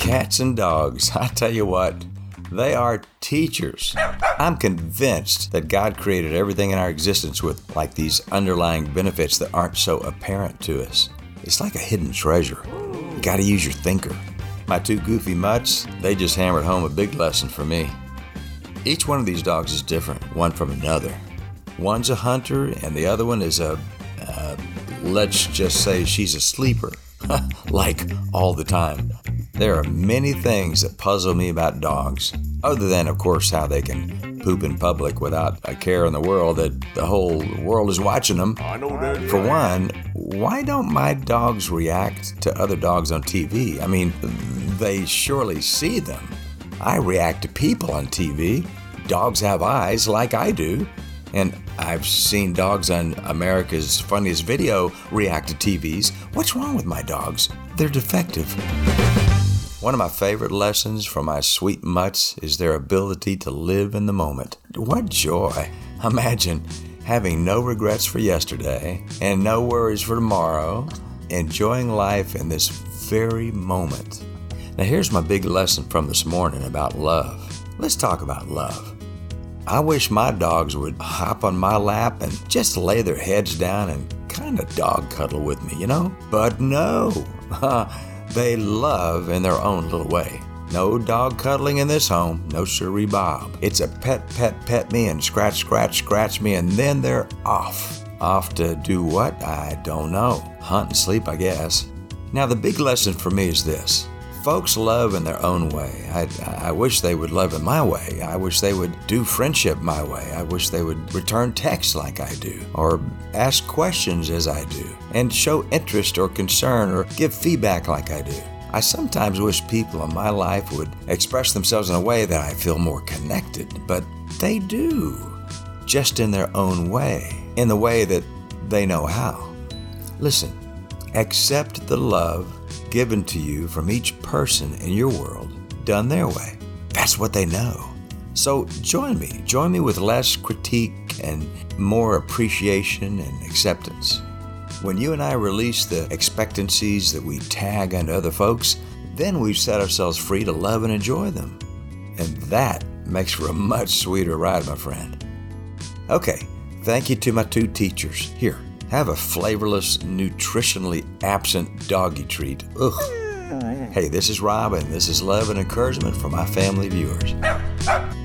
Cats and dogs, I tell you what, they are teachers. I'm convinced that God created everything in our existence with like these underlying benefits that aren't so apparent to us. It's like a hidden treasure. You gotta use your thinker. My two goofy mutts, they just hammered home a big lesson for me. Each one of these dogs is different, one from another. One's a hunter and the other one is let's just say she's a sleeper, like all the time. There are many things that puzzle me about dogs, other than, of course, how they can poop in public without a care in the world that the whole world is watching them. For one, why don't my dogs react to other dogs on TV? I mean, they surely see them. I react to people on TV. Dogs have eyes like I do. And I've seen dogs on America's Funniest Video react to TVs. What's wrong with my dogs? They're defective. One of my favorite lessons from my sweet mutts is their ability to live in the moment. What joy! Imagine having no regrets for yesterday and no worries for tomorrow, enjoying life in this very moment. Now here's my big lesson from this morning about love. Let's talk about love. I wish my dogs would hop on my lap and just lay their heads down and kind of dog cuddle with me, you know? But no, they love in their own little way. No dog cuddling in this home, no siree Bob. It's a pet me and scratch me, and then they're off. Off to do what? I don't know. Hunt and sleep, I guess. Now the big lesson for me is this. Folks love in their own way. I wish they would love in my way. I wish they would do friendship my way. I wish they would return texts like I do, or ask questions as I do, and show interest or concern or give feedback like I do. I sometimes wish people in my life would express themselves in a way that I feel more connected, but they do, just in their own way, in the way that they know how. Listen, accept the love given to you from each person in your world, done their way. That's what they know. So join me with less critique and more appreciation and acceptance. When you and I release the expectancies that we tag onto other folks, then we've set ourselves free to love and enjoy them. And that makes for a much sweeter ride, my friend. Okay, thank you to my two teachers. Here, have a flavorless, nutritionally absent doggy treat. Ugh. Hey, this is Rob, and this is love and encouragement for my family viewers.